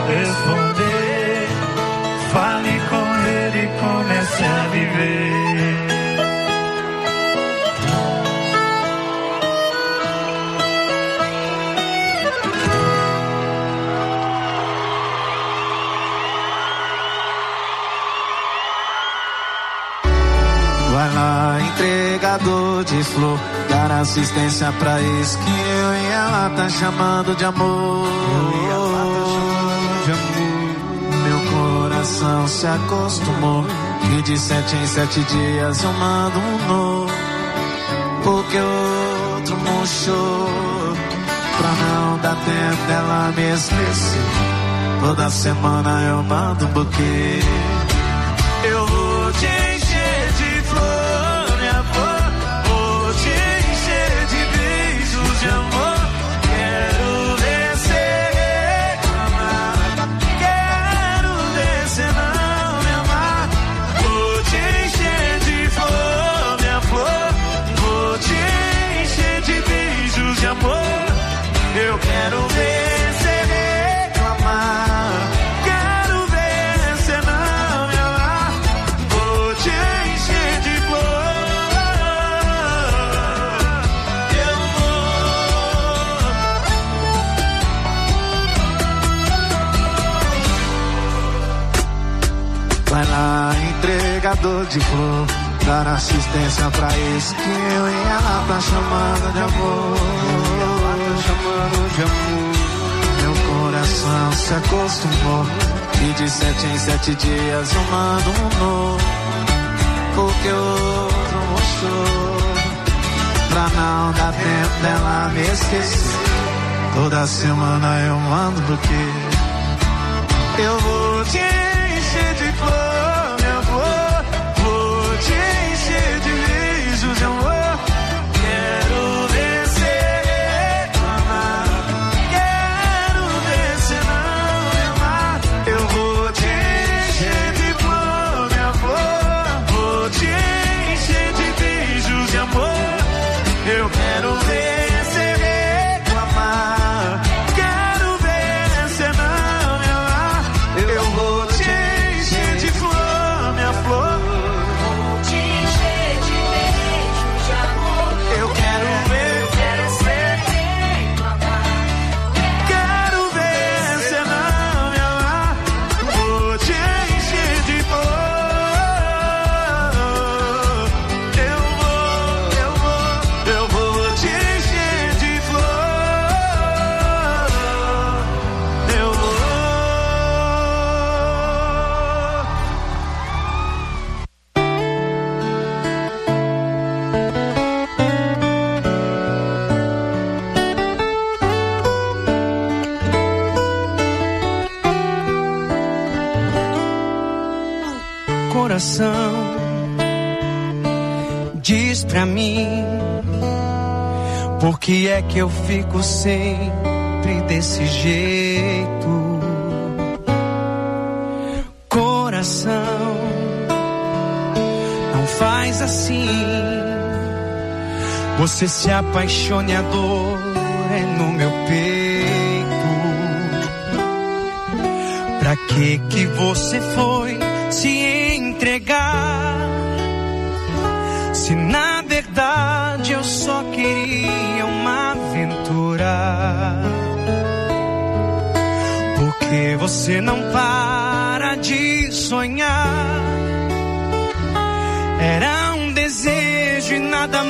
responder. Fale com ele e comece a viver. Vai lá, entregador de flor, dar assistência pra esse que eu e ela tá chamando de amor. Meu coração se acostumou que de 7 em 7 dias eu mando um novo, porque o outro murchou. Pra não dar tempo dela me esquecer, toda semana eu mando um buquê. Eu vou te encher de flor, minha flor, vou te encher de beijos de amor. Quero descer, amar, quero descer, não me amar. Vou te encher de flor, minha flor, vou te encher de beijos de amor. Eu quero ver você reclamar, quero ver você não me amar. Vou te encher de flor, eu vou. Vai lá, entregador de flor, dar assistência pra esse que eu e ela tá chamando de amor. Meu coração se acostumou e de 7 em 7 dias eu mando um novo, porque o outro murchou. Pra não dar tempo dela me esquecer, toda semana eu mando buquê. Eu vou te encher de flor, minha flor, vou te encher de beijos de amor. Quero descer, reclamar, quero descer, não me amar. Eu vou te encher de flor, minha flor, vou te encher de beijos de amor. Eu quero ver você reclamar, quero ver você não me amar. Eu vou te encher de flor, minha flor, vou te encher de beijos de amor. Eu quero ver você reclamar, quero ver você não me amar. Vou te encher de flor, eu vou te encher de flor, eu vou. Coração, diz pra mim, por que é que eu fico sempre desse jeito? Coração, não faz assim. Você se apaixone, a dor é no meu peito. Pra que você foi se entregar, se na verdade eu só queria uma aventura? Porque você não para de sonhar, era um desejo e nada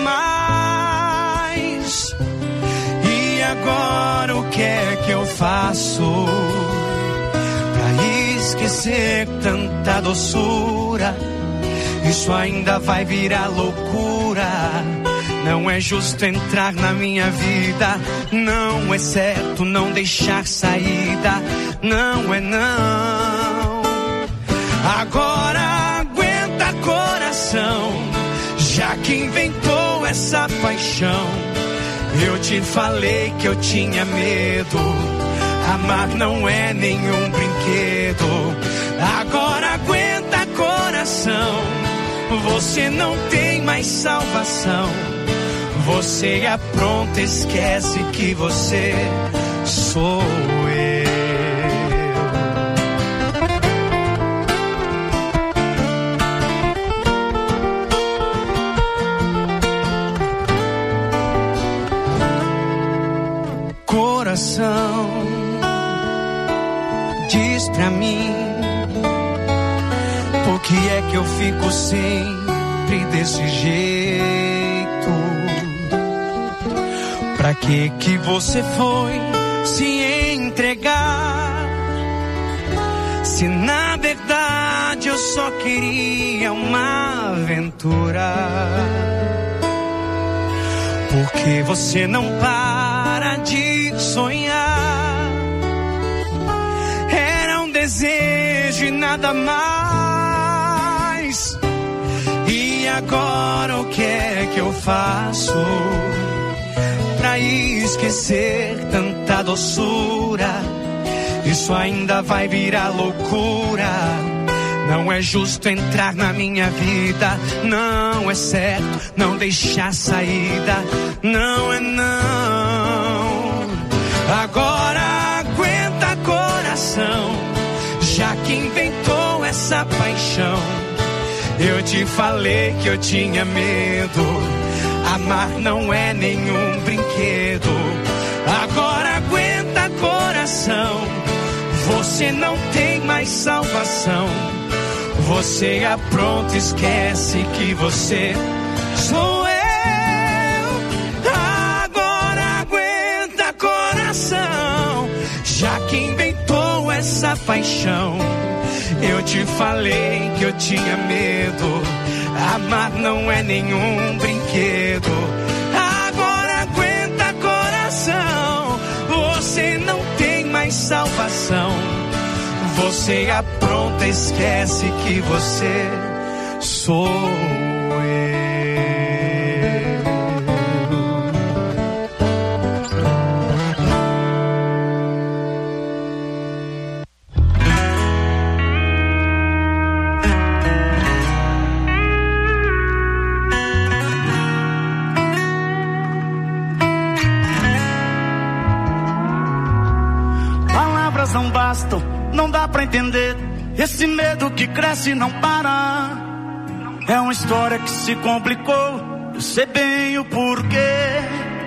mais. E agora o que é que eu faço pra esquecer tanta doçura? Isso ainda vai virar loucura. Não é justo entrar na minha vida, não é certo não deixar saída, não é não. Agora aguenta, coração, já que inventou essa paixão. Eu te falei que eu tinha medo, amar não é nenhum brinquedo. Agora aguenta, coração, você não tem mais salvação. Você apronta, esquece que você sou eu. coração, diz pra mim, por que é que eu fico sempre desse jeito? Pra que você foi se entregar? Se na verdade eu só queria uma aventura. Por que você não para de sonhar? Era um desejo e nada mais. E agora o que é que eu faço pra esquecer tanta doçura? Isso ainda vai virar loucura. Não é justo entrar na minha vida, não é certo não deixar saída, não é não. Agora aguenta coração, já que inventou essa paixão. Eu te falei que eu tinha medo, amar não é nenhum brinquedo. Agora aguenta coração, você não tem mais salvação. Você apronta, esquece que você sou eu. Agora aguenta coração, já que inventou essa paixão. Eu te falei que eu tinha medo, amar não é nenhum brinquedo. Agora aguenta coração, você não tem mais salvação. Você apronta, esquece que você sou eu. Palavras não bastam, não dá pra entender. Esse medo que cresce e não para. É uma história que se complicou, eu sei bem o porquê.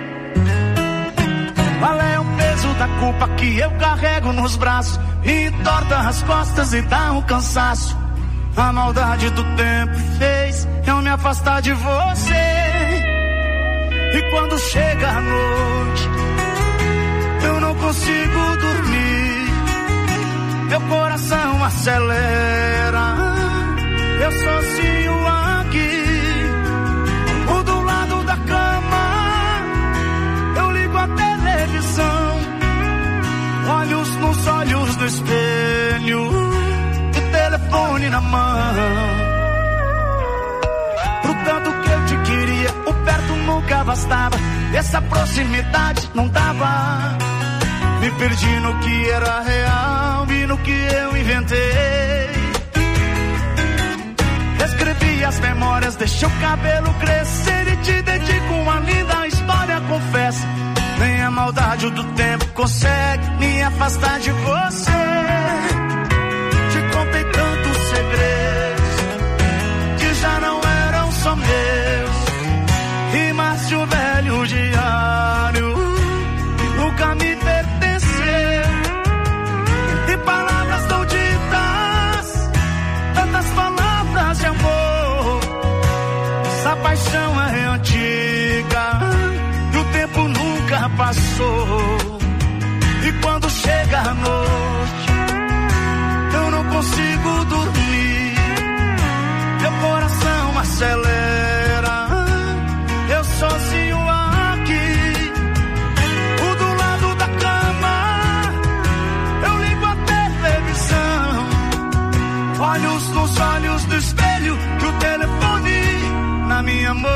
Qual é o peso da culpa que eu carrego nos braços? E entorta as costas e dá um cansaço. A maldade do tempo fez eu me afastar de você. E quando chega a noite, eu não consigo dormir. Meu coração acelera, eu sozinho aqui. Do lado da cama, eu ligo a televisão. Olhos nos olhos do espelho, o telefone na mão. Pro tanto que eu te queria, o perto nunca bastava. Essa proximidade não dava. Me perdi no que era real e no que eu inventei. Escrevi as memórias, deixei o cabelo crescer e te dedico uma linda história, confesso. Nem a maldade do tempo consegue me afastar de você. Te contei tantos segredos que já não eram só meus. Rimas de um velho diário que nunca me pertenceu. E palavras não ditas, tantas palavras de amor. Essa paixão é antiga e o tempo nunca passou. E quando chega a noite, eu não consigo dormir. Meu coração acelera, eu sozinho aqui. Do lado da cama, eu ligo a televisão. Olhos nos olhos do espelho, que o telefone na minha mão.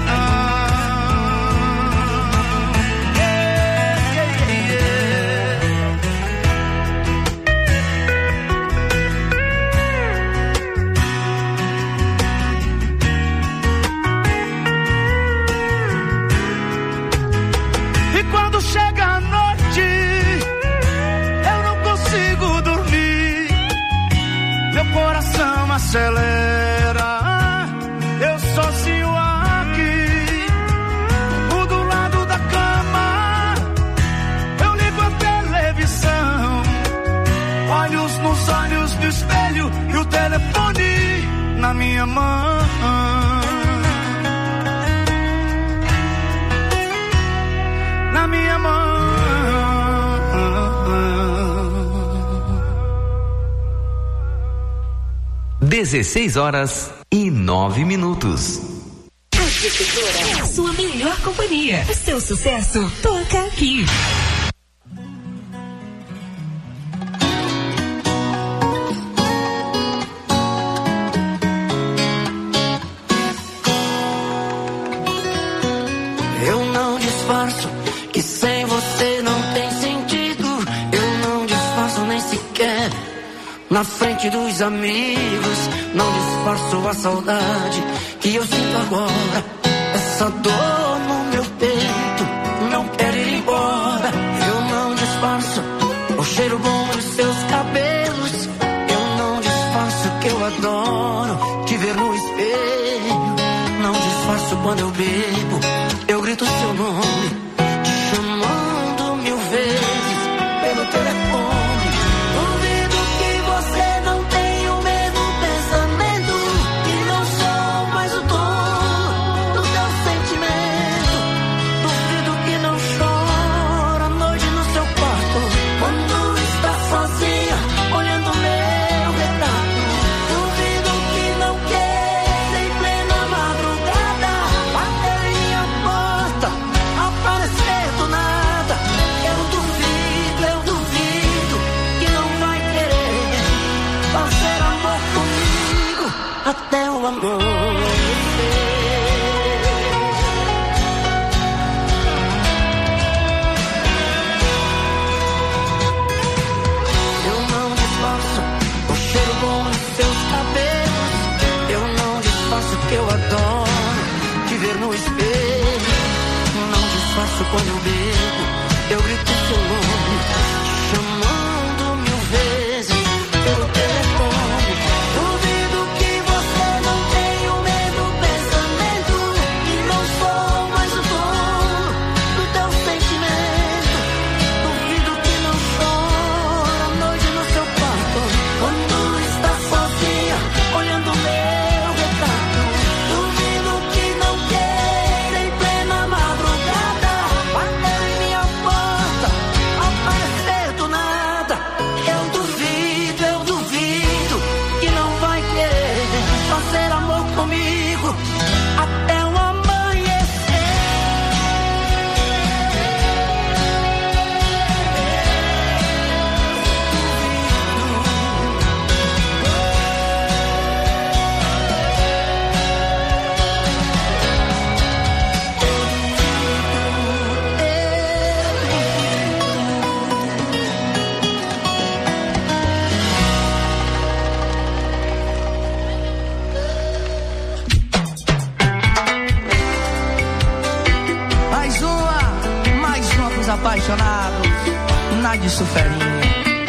E quando chega a noite, eu não consigo dormir. Meu coração acelera, eu sozinho aqui. Do lado da cama, eu ligo a 16h09. A sua melhor companhia. O seu sucesso toca aqui. Eu não disfarço que sem você não tem sentido. Eu não disfarço nem sequer na frente dos amigos. Não disfarço a saudade que eu sinto agora. Essa dor no meu peito não quer ir embora. Eu não disfarço o cheiro bom dos seus cabelos. Eu não disfarço que eu adoro te ver no espelho. Não disfarço quando eu bebo, eu grito seu nome, te chamando 1000 vezes pelo telefone. Duvido que você não tenha o mesmo pensamento, que não sou mais o dono do teu sentimento. Duvido que não chora à noite no seu quarto, quando está sozinha olhando meu retrato. Duvido que não queira em plena madrugada bater em minha porta, aparecer do nada. Eu duvido que não vai querer fazer amor comigo até o amanhecer. Eu não disfarço o cheiro bom dos seus cabelos. Eu não disfarço que eu adoro te ver no espelho. Não disfarço quando eu bebo, eu grito seu nome, te chamando 1000 vezes pelo telefone. Duvido que você não tenha o mesmo pensamento, que não sou mais o dono do teu sentimento. Duvido que não chora à noite no seu quarto, quando está sozinha olhando meu retrato. Duvido que não queira em plena madrugada bater em minha porta, aparecer do nada. Eu duvido que não vai querer fazer amor comigo até o amanhecer. Mais uma pros apaixonados, Nádia Suferinha.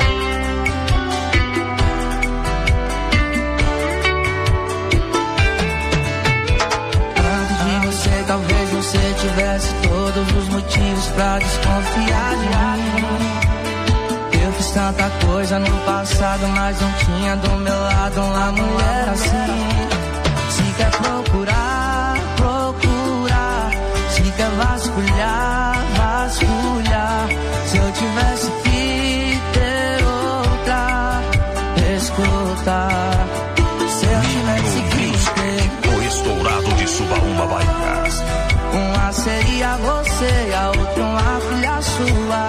Antes de você, talvez você tivesse todos os motivos pra desconfiar de mim. Eu fiz tanta coisa no passado, mas não tinha do meu lado uma mulher assim. Se quer procurar, se quer vasculhar. Se eu tivesse que ter outra, escuta. Se eu tivesse que ter o estourado de Subaúma, Bahia. Uma seria você e a outra uma filha sua.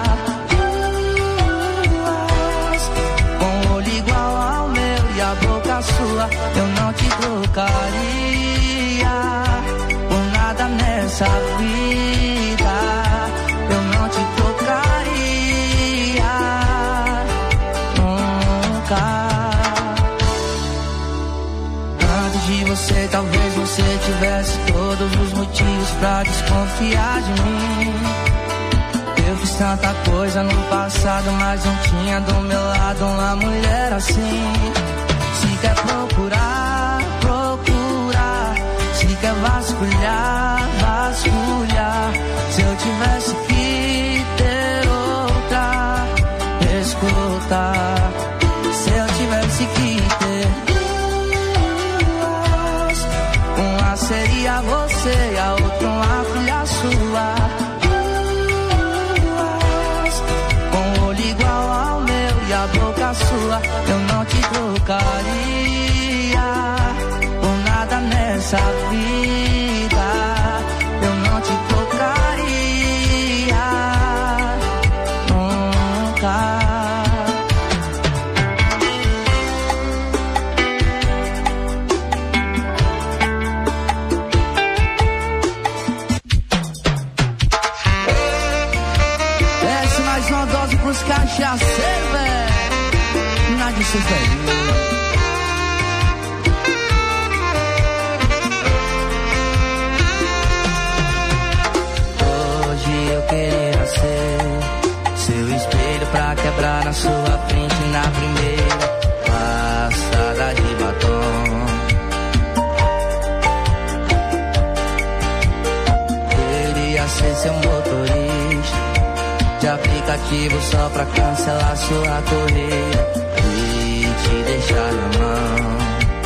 Com o olho igual ao meu e a boca sua, eu não te trocaria por nada nessa vida. Eu não te trocaria nunca. Antes de você, talvez você tivesse todos os motivos pra desconfiar de mim. Eu fiz tanta coisa no passado, mas não tinha do meu lado uma mulher assim. Se quer procurar. Se quer vasculhar. Se eu tivesse que ter outra, escuta. Se eu tivesse que ter duas, uma seria você e a outra uma filha sua. Com o olho igual ao meu e a boca sua, eu não te trocaria cachaceiro, velho. Nada de ser feliz. Hoje eu queria ser seu espelho pra quebrar na sua frente na primeira passada de batom. Queria ser seu motorista de aplicativo só pra cancelar sua correia e te deixar na mão.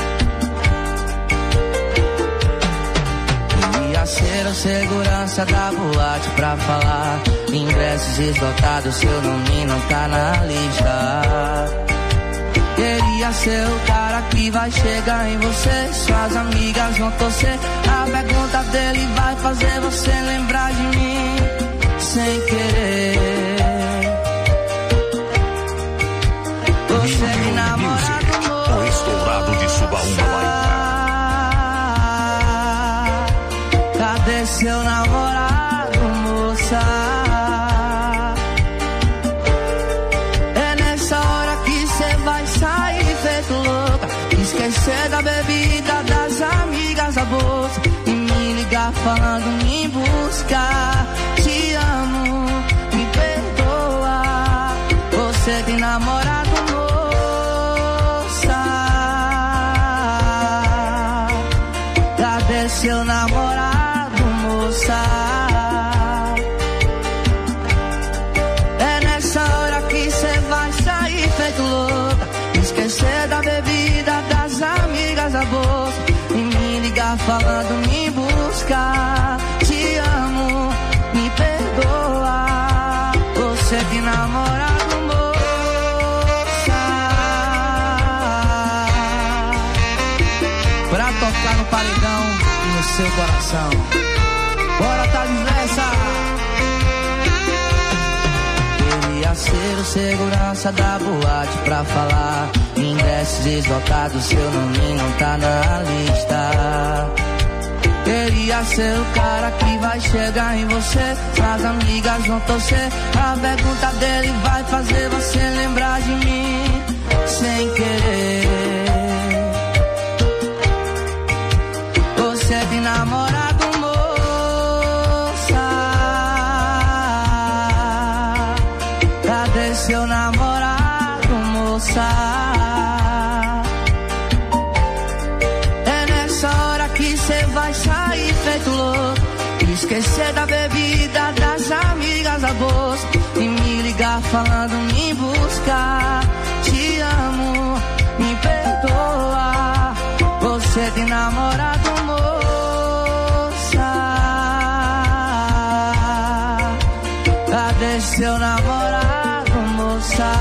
Queria ser a segurança da boate pra falar ingressos esgotados, seu nome não tá na lista. Queria ser o cara que vai chegar em você, suas amigas vão torcer, a pergunta dele vai fazer você lembrar de mim sem querer. Você é namorado novo, o estourado de Subaúma, Bahia. Cadê seu namorado, moça? É nessa hora que cê vai sair feito louca, esquecer da bebida, das amigas, a bolsa, e me ligar falando me buscar. Te amo, me perdoa. Você tem namorado, moça? Cadê seu namorado, moça? É nessa hora que cê vai sair feito louca, esquecer da bebida, das amigas, a bolsa, e me ligar falando me buscar. Te amo, me perdoa. Você tem namorado, moça? Pra tocar no paredão e no seu coração. Bora, tá nessa. Queria ser o segurança da boate pra falar ingressos esgotados, seu nome não tá na lista. Queria ser o cara que vai chegar em você, suas amigas vão torcer, a pergunta dele vai fazer você lembrar de mim sem querer. Você tem namorado, moça? Cadê seu namorado, moça? É nessa hora que cê vai sair feito louco, esquecer da bebida, das amigas, a bolsa, e me ligar falando me buscar. Te amo, me perdoa. Você tem namorado, moça? Cadê seu namorado, moça?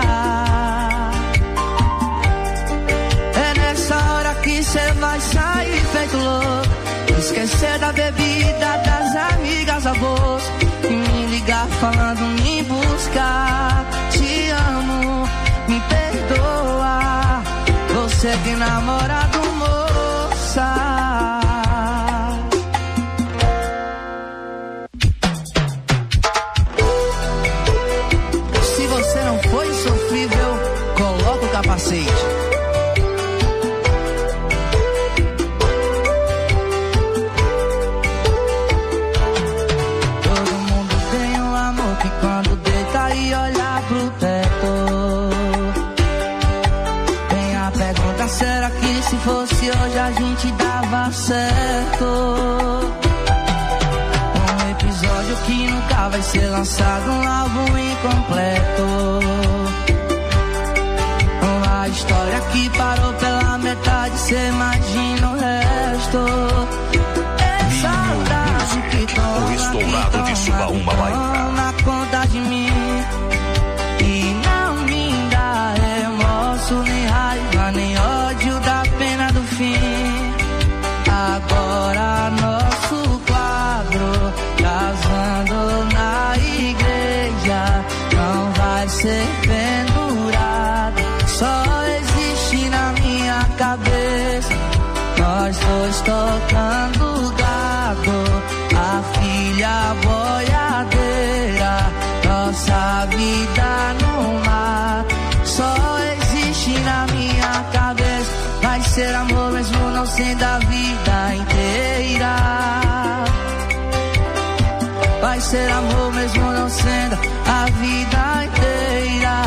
É nessa hora que cê vai sair feito louco, esquecer da bebida, das amigas, a bolsa, e me ligar falando me buscar. Te amo, me perdoa. Você tem namorado, moça? Se você não foi sofrível, coloca o capacete. Todo mundo tem um amor que quando deita e olha pro teto, tem a pergunta, será que se fosse hoje a gente dava certo? Um episódio que nunca vai ser lançado, um álbum incompleto, uma história que parou pela metade, cê imagina o resto. É saudade que toma, o estourado de Subaúma, Bahia. Na conta de mim, e não me dá remorso, nem raiva, nem ódio da pena do fim. Agora nosso quadro, casando na igreja, não vai ser pendurado, só existe na minha cabeça. Nós dois tocando gado, a filha boiadeira, nossa vida não vai ser amor mesmo não sendo a vida inteira.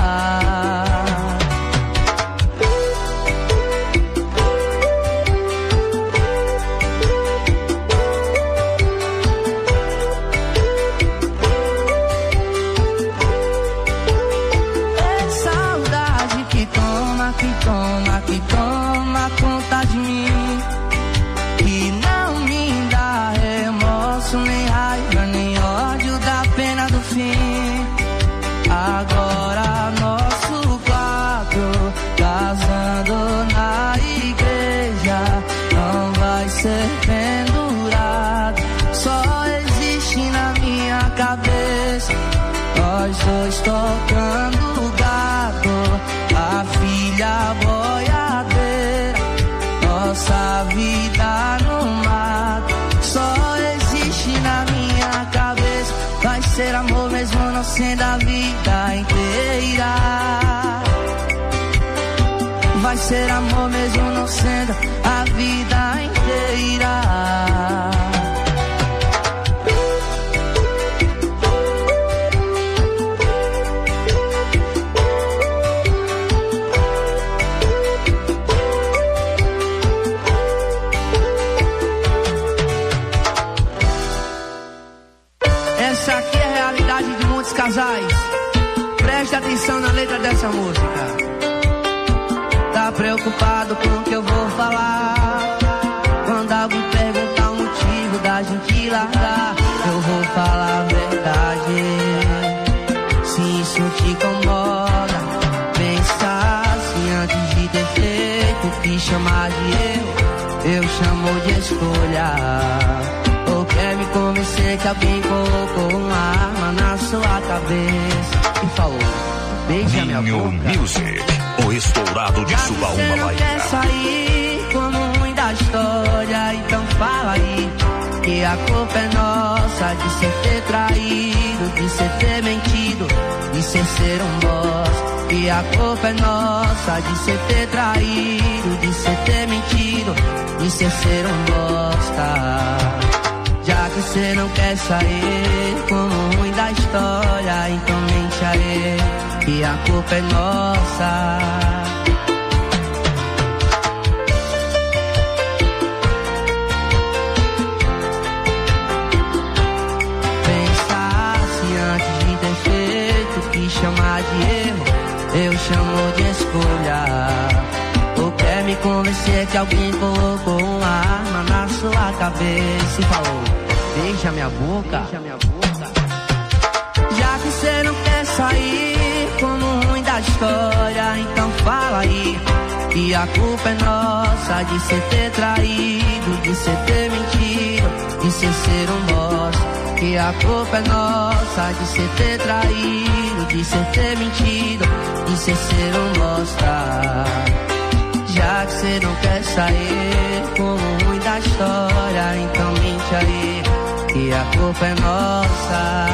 Que toma conta de mim, que não me dá remorso, nem raiva, nem ódio da pena do fim. Agora nosso quadro, casando na igreja, não vai ser pendurado, só existe na minha cabeça. Nós dois tocando gato, a filha boiadeira, nossa vida no mato, só existe na minha cabeça. Vai ser amor mesmo não sendo a vida inteira. Vai ser amor mesmo não sendo a vida inteira. Casais, preste atenção na letra dessa música. Tá preocupado com o que eu vou falar? Quando alguém perguntar o motivo da gente largar, eu vou falar a verdade. Se isso te incomoda, pensa assim antes de ter feito o que chamar de eu chamo de escolha. Ou quer me convencer que alguém colocou uma arma na sua cabeça e falou, beija minha boca. Music, o estourado de Subaúma, Bahia. Quer sair como ruim da história, então fala aí que a culpa é nossa de cê ter traído, de cê ter mentido, de cê ser um bosta. E a culpa é nossa de cê ter traído, de cê ter mentido, de cê ser um bosta. Já que cê não quer sair como ruim da história, então mente a ele que a culpa é nossa. Pensasse antes de ter feito o que chamar de erro, eu chamo de escolha. Ou quer me convencer que alguém colocou uma arma na sua cabeça e falou, beija minha boca. Já que cê não quer sair como ruim da história, então fala aí que a culpa é nossa de cê ter traído, de cê ter mentido, de cê ser um bosta. Que a culpa é nossa de cê ter traído, de cê ter mentido, de cê ser um bosta. Já que cê não quer sair como ruim da história, então mente aí que a culpa é nossa.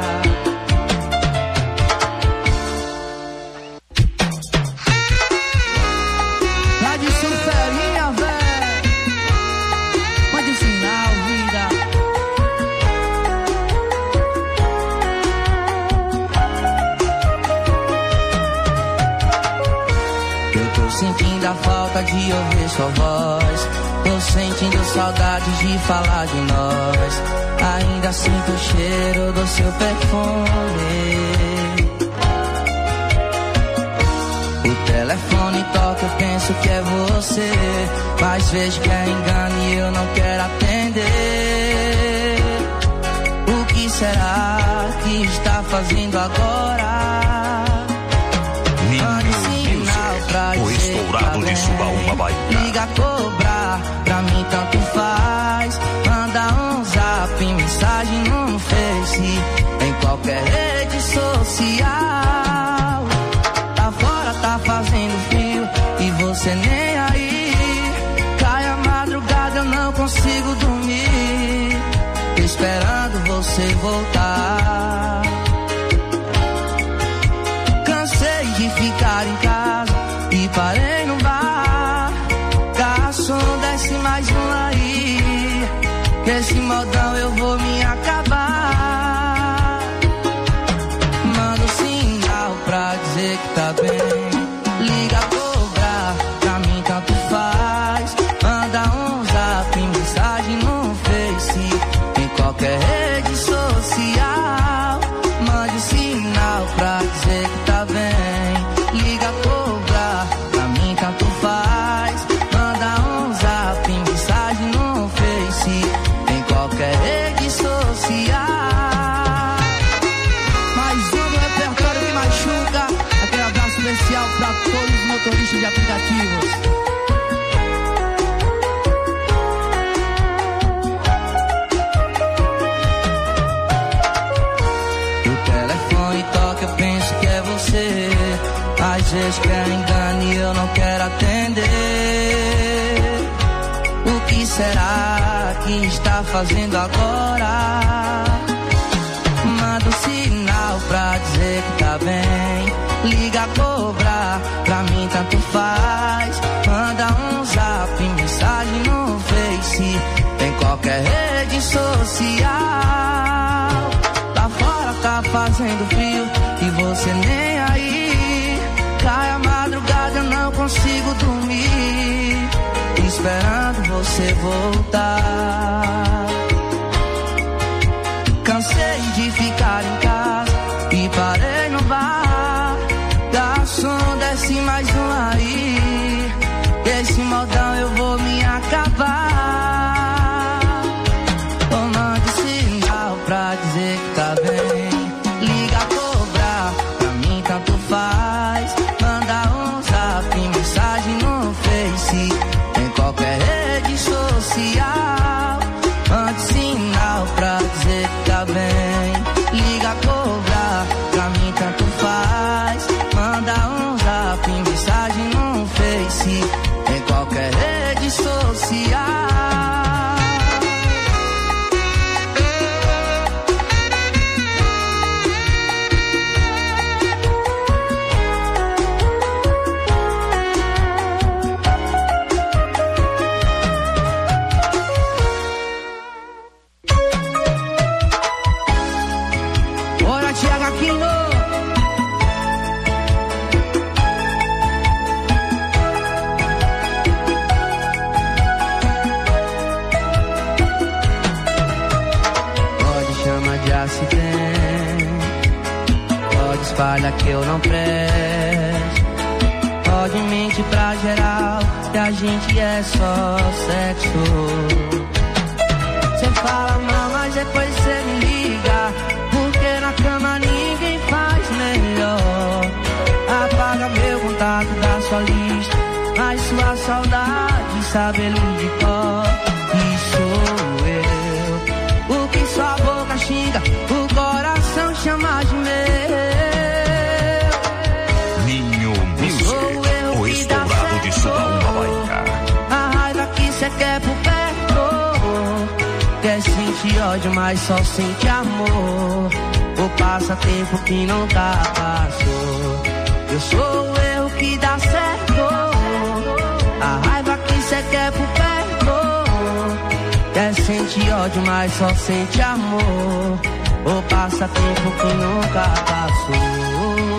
Lá de Suferinha, véi, pode ensinar a vida. Eu tô sentindo a falta de ouvir sua voz, tô sentindo saudade de falar de nós. Ainda sinto o cheiro do seu perfume. O telefone toca, eu penso que é você, mas vejo que é engano e eu não quero atender. O que será que está fazendo agora? Mande sinal pra o estourado de Subaúma, Bahia. Liga, cobrar, pra mim tanto faz. Manda um zap, mensagem no Face, em qualquer rede social. Tá fora, tá fazendo frio e você nem aí. Cai a madrugada, eu não consigo dormir, esperando você voltar. Cansei de ficar em casa e parei no bar. Garçom, desce mais um aí, que esse modão eu vou me acabar. motorista de aplicativos. O telefone toca, eu penso que é você. Às vezes quer engano e eu não quero atender. O que será que está fazendo agora? Manda um sinal pra dizer que tá bem. Liga a cobrar, pra mim tanto faz. Manda um zap, mensagem no Face, em qualquer rede social. Lá fora tá fazendo frio e você nem aí. Cai a madrugada, eu não consigo dormir, esperando você voltar. Cansei de ficar em casa e parei no bar. Garçom, desce mais um aí. Esse modão eu vou me acabar. Oh, mande sinal pra dizer que tá bem. Liga a cobrar, pra mim tanto faz. Manda um zap, mensagem no Face, em qualquer rede social. Mande sinal pra dizer que tá bem. Liga a cobrar, pra mim tanto faz. Manda um zap, mensagem no Face, em qualquer rede social. Espalha que eu não presto. Pode mentir pra geral que a gente é só sexo. Cê fala mal, mas depois cê me liga, porque na cama ninguém faz melhor. Apaga meu contato da sua lista, mas sua saudade sabe ele de cor. E sou eu, o que sua boca xinga, o coração chama de meu. Cê quer por perto, quer sentir ódio, mas só sente amor. O passatempo que nunca passou. Eu sou o erro que dá certo. A raiva que cê quer por perto, quer sentir ódio, mas só sente amor. O passatempo que nunca passou.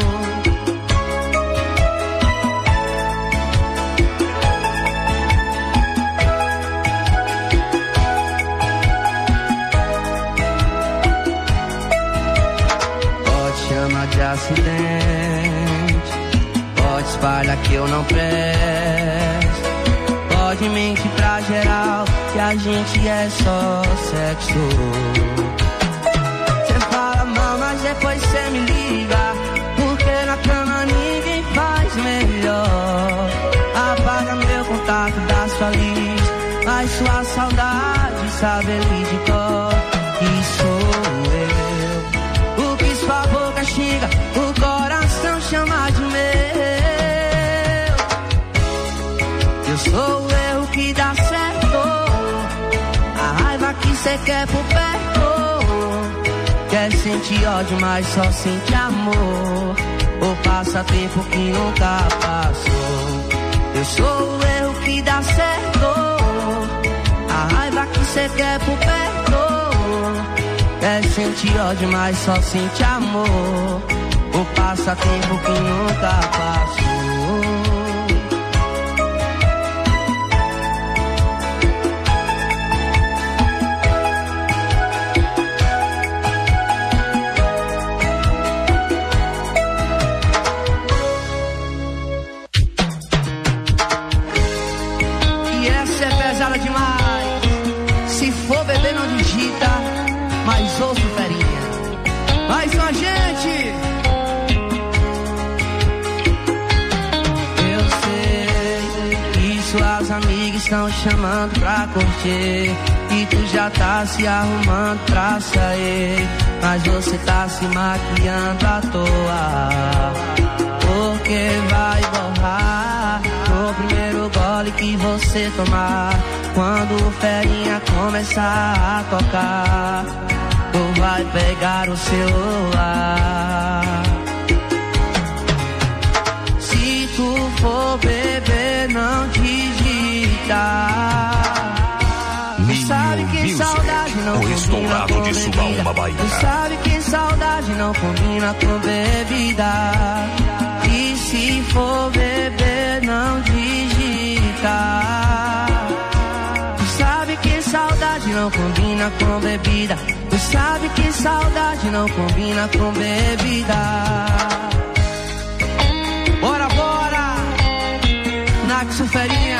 De acidente, pode espalhar que eu não presto. Pode mentir pra geral que a gente é só sexo. Cê fala mal, mas depois cê me liga, porque na cama ninguém faz melhor. Apaga meu contato da sua lista, mas sua saudade sabe ele de cor. E sou eu, o que sua boca xinga, o coração chama de meu. Eu sou o erro que dá certo, a raiva que cê quer por perto, quer sentir ódio, mas só sente amor. O passatempo que nunca passou. Eu sou o erro que dá certo, a raiva que cê quer por perto, quer sentir ódio, mas só sente amor. O passatempo que nunca passou. E essa é pesada demais. Se for beber não digita, mas ouço ferinha. Mais uma gente. estão chamando pra curtir e tu já tá se arrumando pra sair, mas você tá se maquiando à toa, porque vai borrar no primeiro gole que você tomar. Quando o ferinha começar a tocar, tu vai pegar o celular. Se tu for beber, não digita. Sabe que saudade não combina com bebida. Tu sabe que saudade não combina com bebida. E se for beber, não digita. Tu sabe que saudade não combina com bebida. Tu sabe que saudade não combina com bebida. Bora, bora! Naxo Ferinha.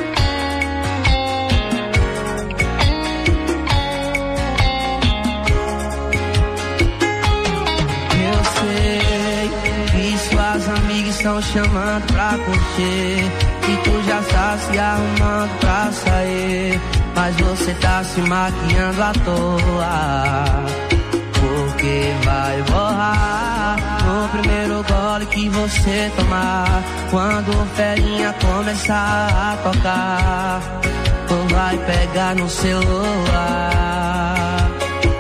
Estão chamando pra curtir e tu já tá se arrumando pra sair, mas você tá se maquiando à toa, porque vai borrar no primeiro gole que você tomar. Quando o ferinha começar a tocar, tu vai pegar no celular.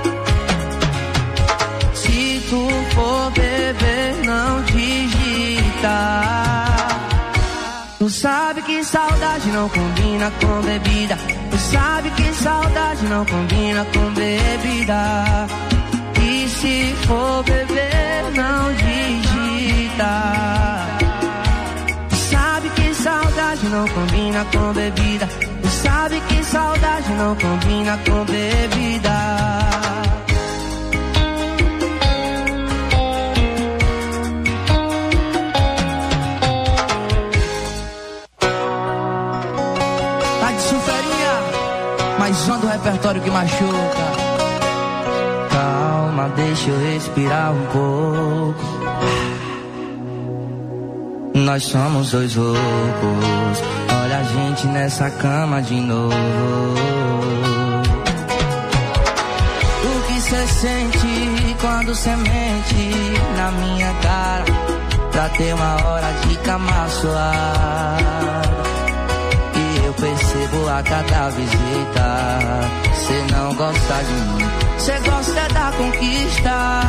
Se tu for beber, não digita. Tu sabe que saudade não combina com bebida. Tu sabe que saudade não combina com bebida. E se for beber, não digita. Tu sabe que saudade não combina com bebida. Tu sabe que saudade não combina com bebida. Som do repertório que machuca. Calma, deixa eu respirar um pouco. Nós somos dois loucos. Olha a gente nessa cama de novo. O que cê sente quando cê mente na minha cara, pra ter uma hora de cama suave. Eu percebo a cada visita, cê não gosta de mim, cê gosta da conquista.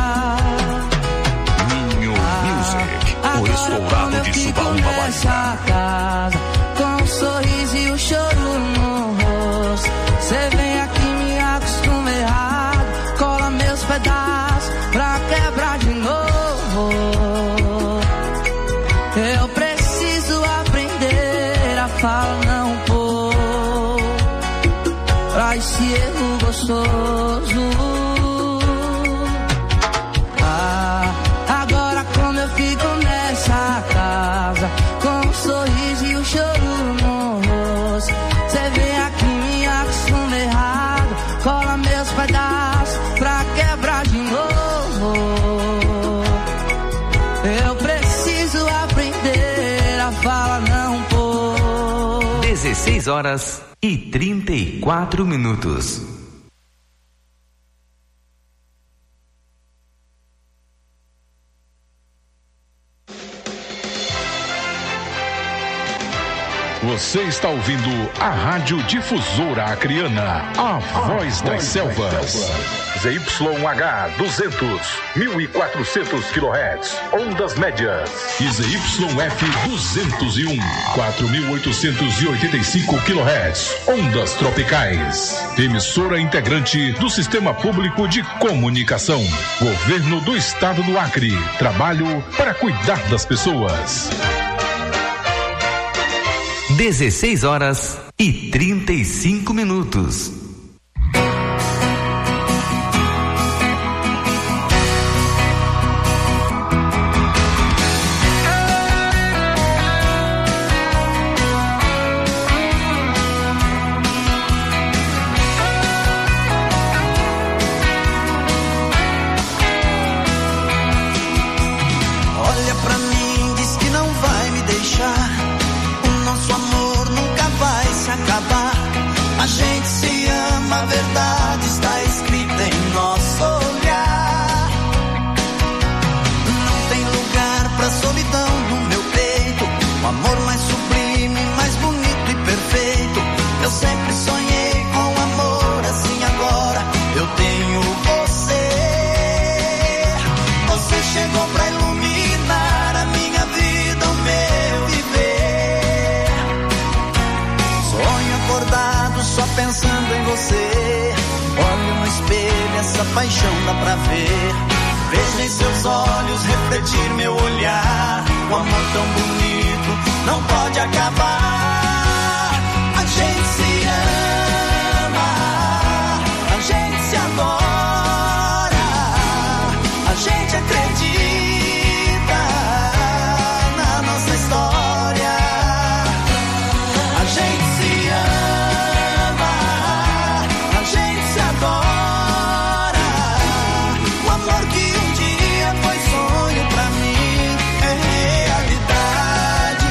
Ninho Music, o estourado de Subaúma, Bahia. Casa, com um sorriso e o choro no rosto, cê vem aqui me acostuma errado, cola meus pedaços pra quebrar de novo. Eu preciso aprender a falar não pra esse erro gostoso. Agora como eu fico nessa casa, com um sorriso e o choro no rosto, cê vem aqui me acostuma errado, cola meus pedaços pra quebrar de novo. Eu preciso aprender a falar não por 16h34. Você está ouvindo a Rádio Difusora Acreana, a voz das selvas. ZYH 200, 1400 kHz, ondas médias. E ZYF 201, 4885 kHz, ondas tropicais. Emissora integrante do Sistema Público de Comunicação. Governo do Estado do Acre. Trabalho para cuidar das pessoas. 16h35. Olha pra mim, diz que não vai me deixar. O nosso amor nunca vai se acabar. paixão dá pra ver. Vejo em seus olhos refletir meu olhar. Um amor tão bonito não pode acabar. A gente se ama, a gente se adora, a gente acredita na nossa história. A gente se ama, a gente se adora. O amor que um dia foi sonho pra mim é realidade.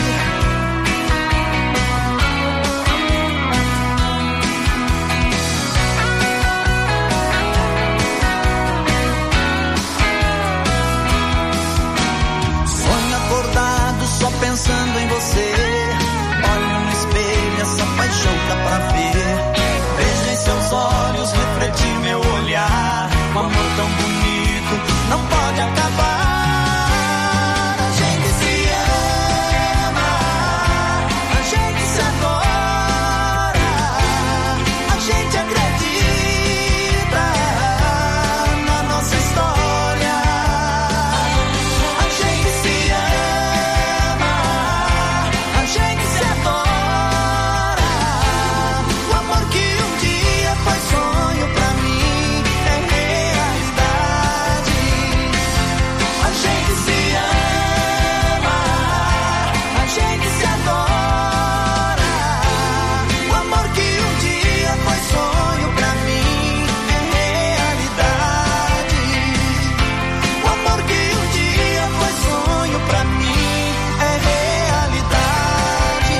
Sonho acordado só pensando em você. Olho no espelho, essa paixão dá pra ver. Vejo em seus olhos refletir meu olhar. Um amor tão bonito não pode acabar. A gente se ama, a gente se adora, a gente acredita na nossa história. A gente se ama, a gente se adora. O amor que um dia foi sonho pra mim é realidade. A gente se ama, a gente se adora. O amor que um dia foi sonho pra mim é realidade. O amor que um dia foi sonho pra mim é realidade.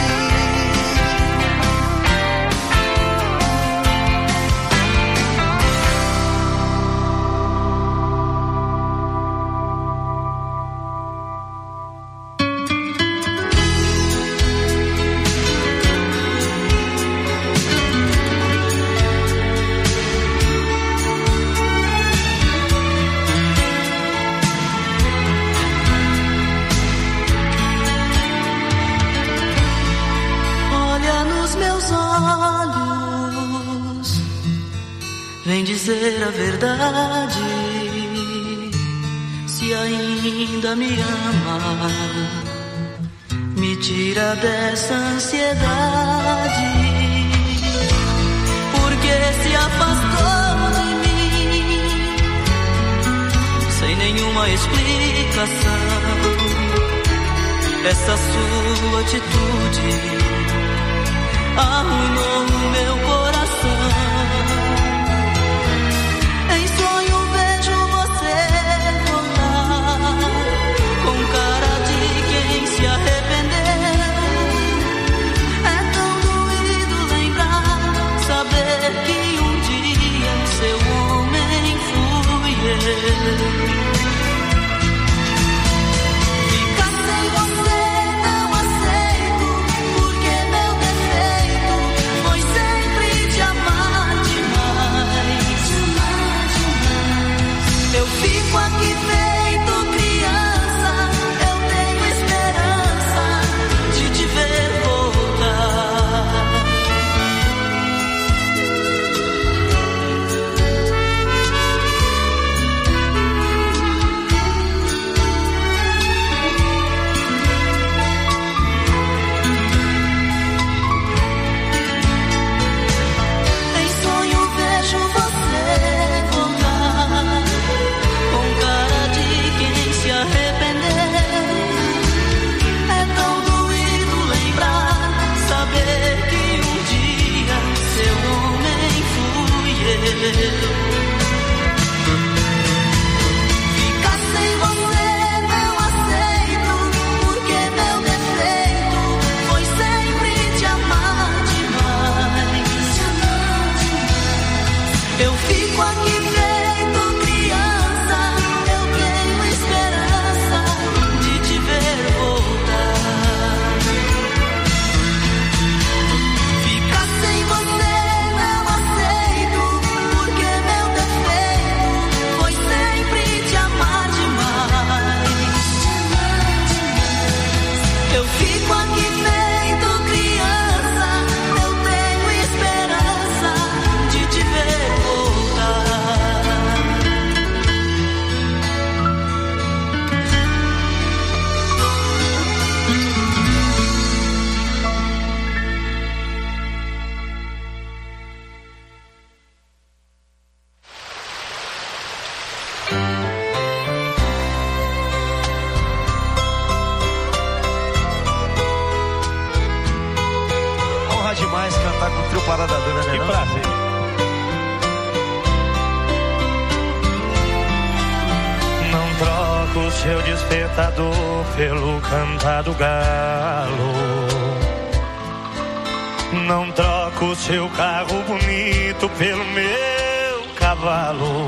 Olha nos meus olhos, vem dizer a verdade. Se ainda me ama, me tira dessa ansiedade. Porque se afastou de mim, sem nenhuma explicação. Essa sua atitude arruinou o meu coração. Em sonho vejo você voltar, com cara de quem se arrependeu. É tão doído lembrar, saber que um dia seu homem fui eu. Ficar sem você não aceito, porque meu defeito foi sempre seu despertador pelo cantar do galo. Não troco o seu carro bonito pelo meu cavalo.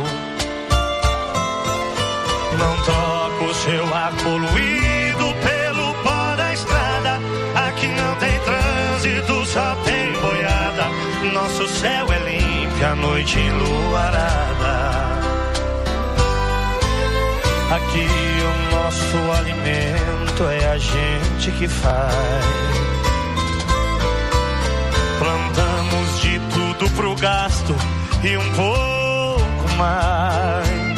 Não troco o seu ar poluído pelo pó da estrada. Aqui não tem trânsito, só tem boiada. Nosso céu é limpo, a noite enluarada. Aqui o nosso alimento é a gente que faz. Plantamos de tudo pro gasto e um pouco mais.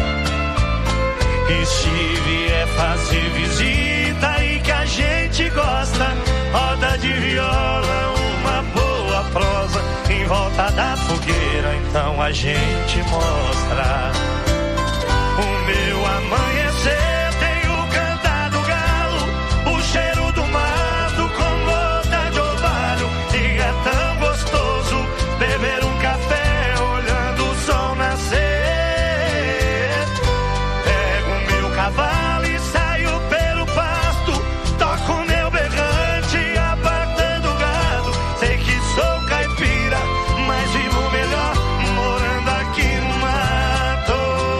E se vier fazer visita e que a gente gosta, roda de viola, uma boa prosa em volta da fogueira, então a gente mostra. O meu amanhecer tem o cantar do galo, o cheiro do mato com gota de orvalho. E é tão gostoso beber um café olhando o sol nascer. Pego o meu cavalo e saio pelo pasto, toco o meu berrante apartando o gado. Sei que sou caipira, mas vivo melhor morando aqui no mato.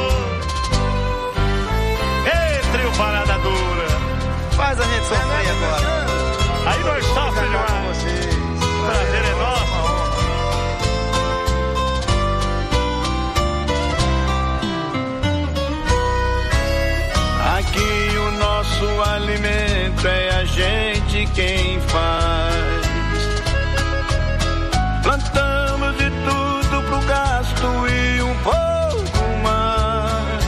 Parada dura. Faz a gente sofrer agora. Aí nós sofremos demais. Prazer é nosso. Aqui o nosso alimento é a gente quem faz. Plantamos de tudo pro gasto e um pouco mais.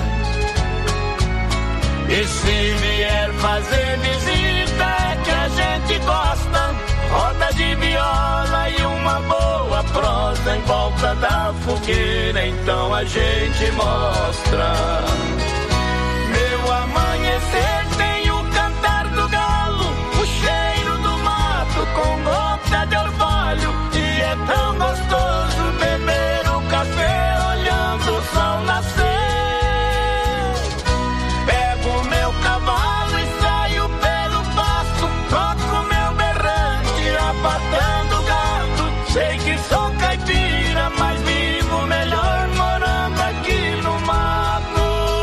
E se vier fazer visita que a gente gosta, roda de viola e uma boa prosa em volta da fogueira, então a gente mostra. Meu amanhecer tem o cantar do galo, o cheiro do mato com gota de orvalho. E é tão gostoso beber um café olhando o sol nascer. Sei que sou caipira, mas vivo melhor morando aqui no mato.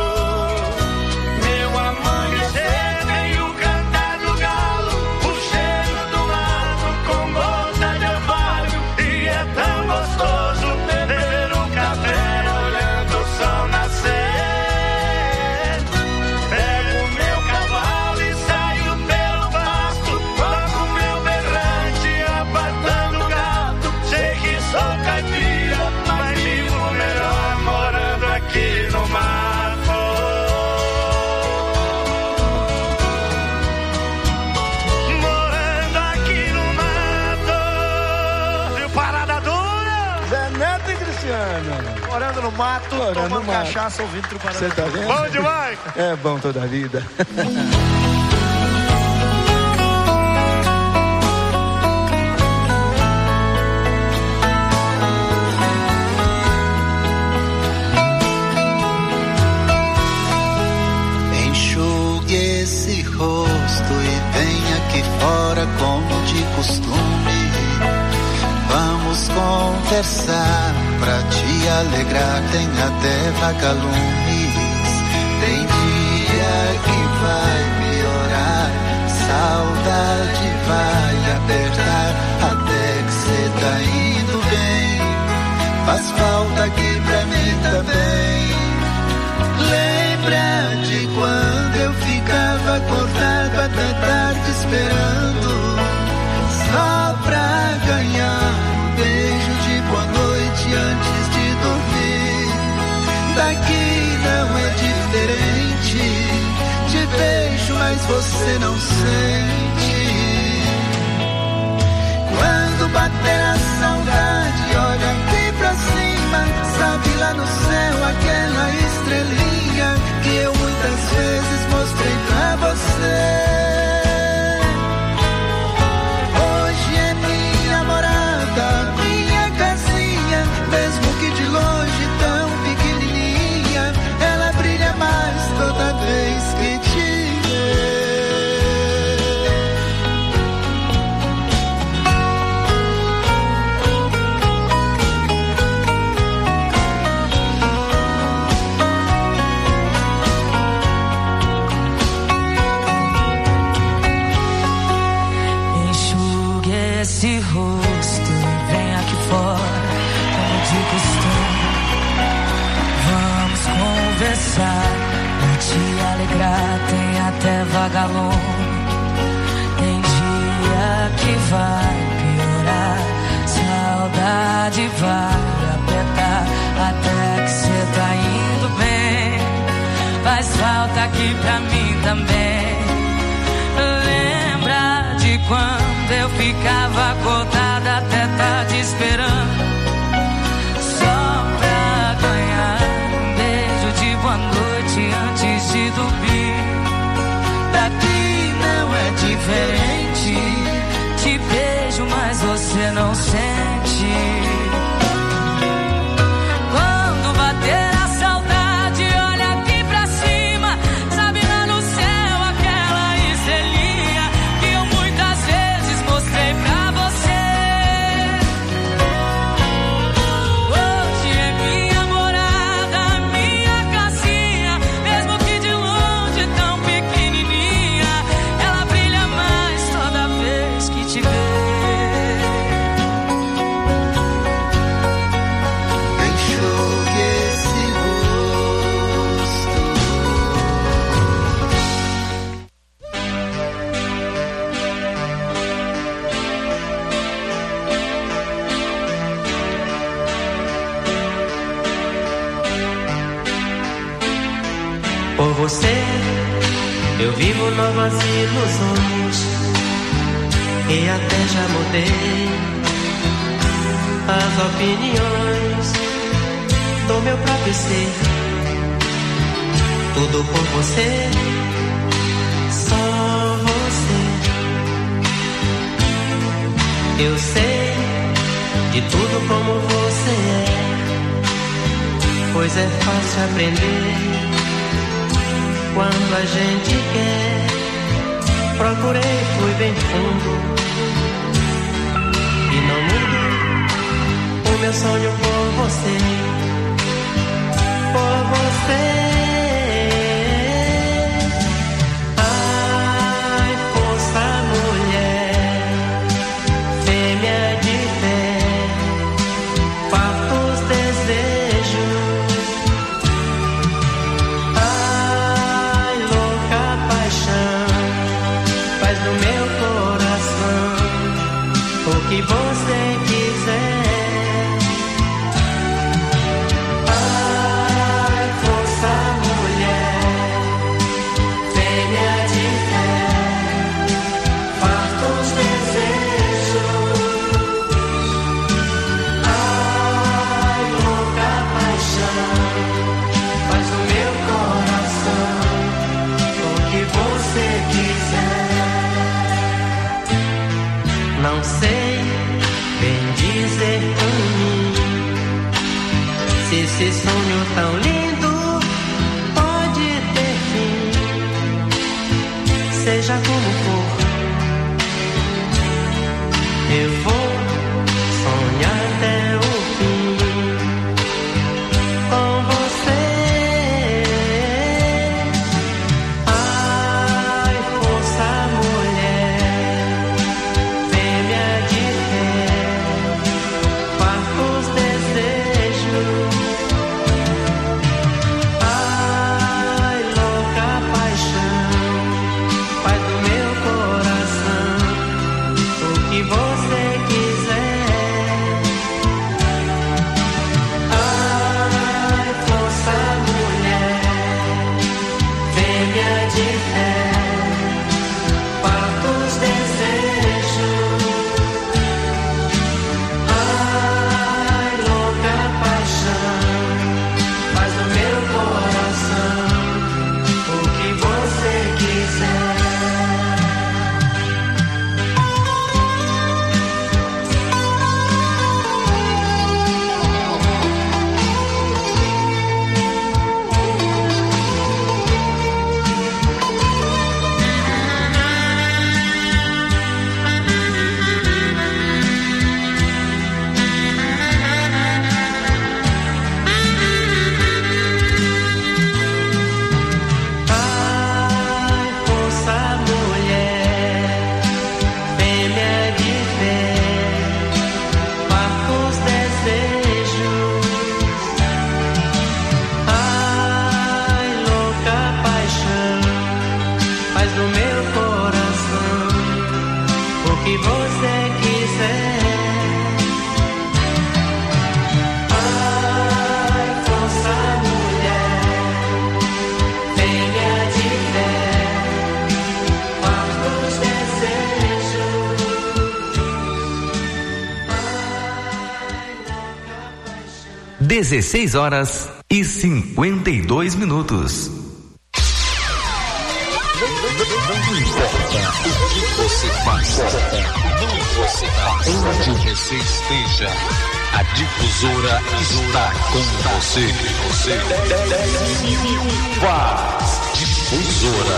Meu amanhecer tem o cantar do galo, o cheiro do mato com gota de orvalho. E é tão gostoso beber um café olhando o sol nascer. Pego o meu cavalo e saio pelo pasto, toco o meu berrante apartando o gado. Sei que sou caipira, mas vivo melhor morando aqui no mato. Morando aqui no mato. Viu, parada dura? Zé Neto e Cristiano. Morando no mato, tomando cachaça, ouvindo Triparada. Você tá vendo? Bom demais! É bom toda a vida. Esse rosto e vem aqui fora como de costume. Vamos conversar pra te alegrar, tem até vagalumes. Tem dia que vai piorar, saudade vai apertar, até que cê tá indo bem. Faz falta aqui pra mim também. Lembra de quando eu ficava acordado até tarde esperando, só pra ganhar um beijo de boa noite antes de dormir. Daqui não é diferente, te vejo mas você não sente. Quando bater a saudade, olha aqui pra cima, sabe lá no céu aquela estrelinha que eu muitas vezes mostrei pra você. Hoje é minha morada, minha casinha, mesmo que de longe tão pequenininha, ela brilha mais toda vez que alegra, tem até vagalume. Tem dia que vai piorar, saudade vai apertar, até que cê tá indo bem. Faz falta aqui pra mim também. Lembra de quando eu ficava acordada até tarde esperando, só pra ganhar um beijo de boa noite antes de dormir. Daqui não é diferente, te beijo mas você não sente. Quando bater a saudade, olha aqui pra cima, sabe lá no céu aquela estrelinha que eu muitas vezes mostrei pra você. Hoje é minha morada, minha casinha, mesmo que de longe tão pequenininha, ela brilha mais toda vez que te vê. Por você eu vivo novas ilusões e até já mudei as opiniões do meu próprio ser. Tudo por você, só você. Eu sei de tudo como você é, pois é fácil aprender quando a gente quer. Procurei, fui bem fundo e não mudou o meu sonho por você, por você. Ai, força mulher, fêmea de fé, fartos desejos. No meu coração, o que você quiser. Ai, força mulher, fêmea de fé, fartos desejos. Ai, louca paixão, faz no meu coração o que você quiser. Não sei bem dizer por mim se esse sonho tão lindo pode ter fim. Seja como for, eu vou sonhar até o fim com você. Ai, força mulher, fartos desejos. Ai, louca paixão, faz do meu coração o que você quiser. Ai, força mulher, fêmea de fé, fartos desejos. Ai, louca paixão, faz do meu coração o que você quiser. 16h52. Não importa o que você faça, onde você esteja, a Difusora está com você. 10.000 watts. Difusora.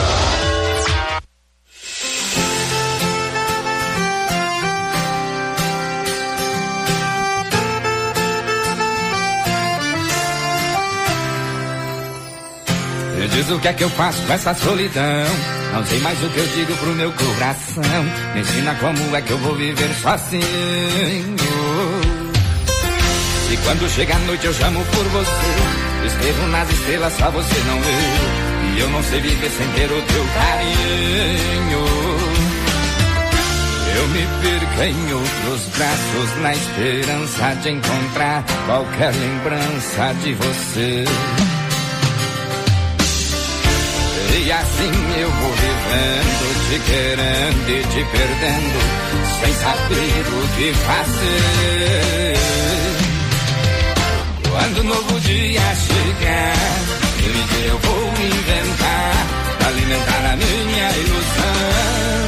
Me diz o que é que eu faço com essa solidão. Não sei mais o que eu digo pro meu coração. Me ensina como é que eu vou viver sozinho. E quando chega a noite eu chamo por você. Escrevo nas estrelas, só você não vê. E eu não sei viver sem ter o teu carinho. Eu me perco em outros braços, na esperança de encontrar qualquer lembrança de você. E assim eu vou vivendo, te querendo e te perdendo, sem saber o que fazer. Quando o novo dia chegar, eu vou inventar, alimentar a minha ilusão.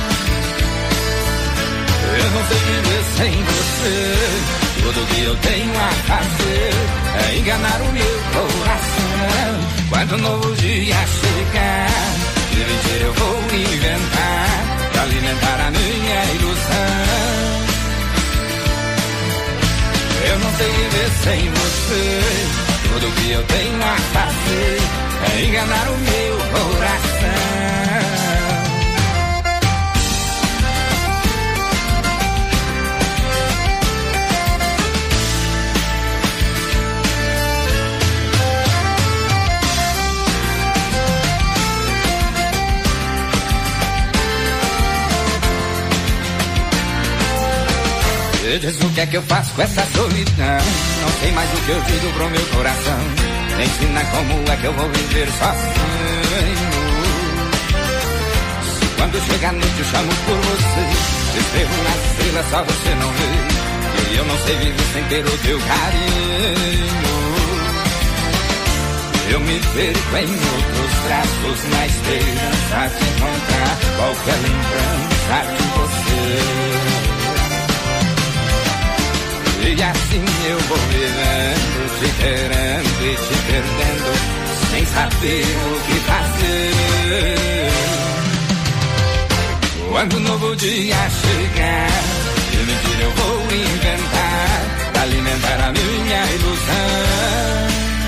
Eu não sei viver sem você, tudo que eu tenho a fazer é enganar o meu coração. Quando o novo dia chegar, de mentira eu vou inventar, pra alimentar a minha ilusão. Eu não sei viver sem você, tudo que eu tenho a fazer é enganar o meu coração. Me diz o que é que eu faço com essa solidão. Não sei mais o que eu digo pro meu coração. Me ensina como é que eu vou viver sozinho. Se quando chega a noite eu chamo por você, escrevo nas estrelas, só você não vê. E eu não sei viver sem ter o teu carinho. Eu me perco em outros traços, na esperança de encontrar qualquer lembrança de você. E assim eu vou vivendo, te querendo e te perdendo, sem saber o que fazer. Quando o novo dia chegar, de mentira eu vou inventar, pra alimentar a minha ilusão.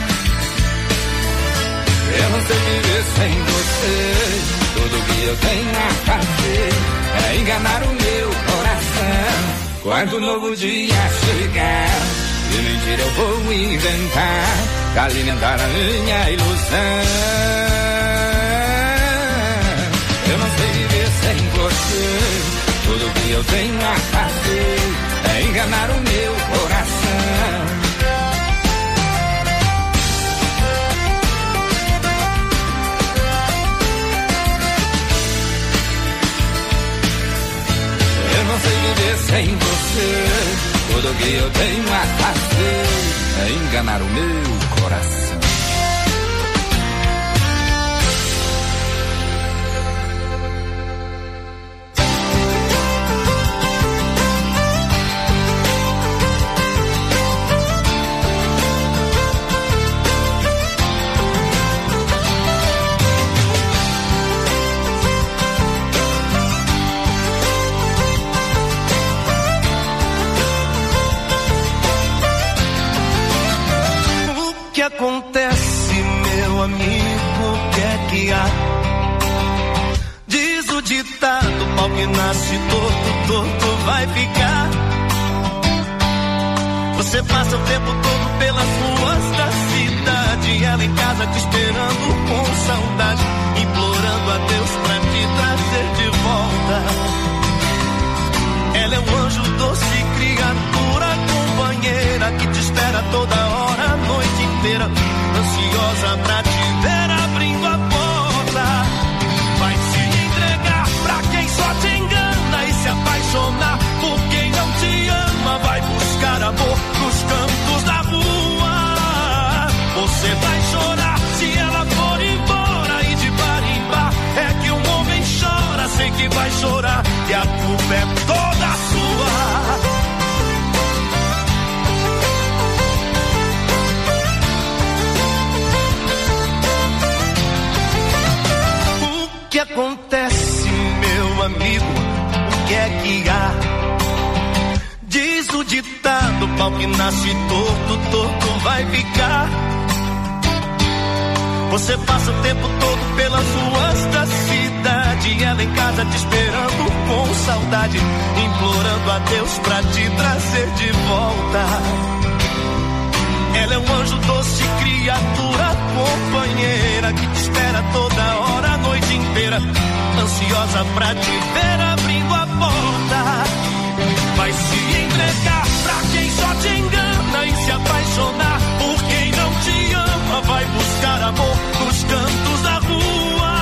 Eu não sei viver sem você, tudo que eu tenho a fazer é enganar o meu coração. Quando o novo dia chegar, de mentira eu vou inventar, pra alimentar a minha ilusão. Eu não sei viver sem você, tudo que eu tenho a fazer é enganar o meu coração. Eu não sei viver sem você, tudo que eu tenho a fazer é enganar o meu coração. O que acontece, meu amigo, o que é que há? Diz o ditado, pau que nasce torto, torto vai ficar. Você passa o tempo todo pelas ruas da cidade, ela em casa te esperando com saudade, implorando a Deus pra te trazer de volta. Ela é um anjo doce, criatura companheira, que te espera toda hora, a noite inteira, ansiosa pra te ver abrindo a porta. Vai se entregar pra quem só te engana e se apaixonar por quem não te ama. Vai buscar amor nos cantos da rua. pau que nasce torto, torto vai ficar. Você passa o tempo todo pelas ruas da cidade, ela em casa te esperando com saudade, implorando a Deus pra te trazer de volta. Ela é um anjo doce, criatura companheira, que te espera toda hora, a noite inteira, ansiosa pra te ver abrindo a porta.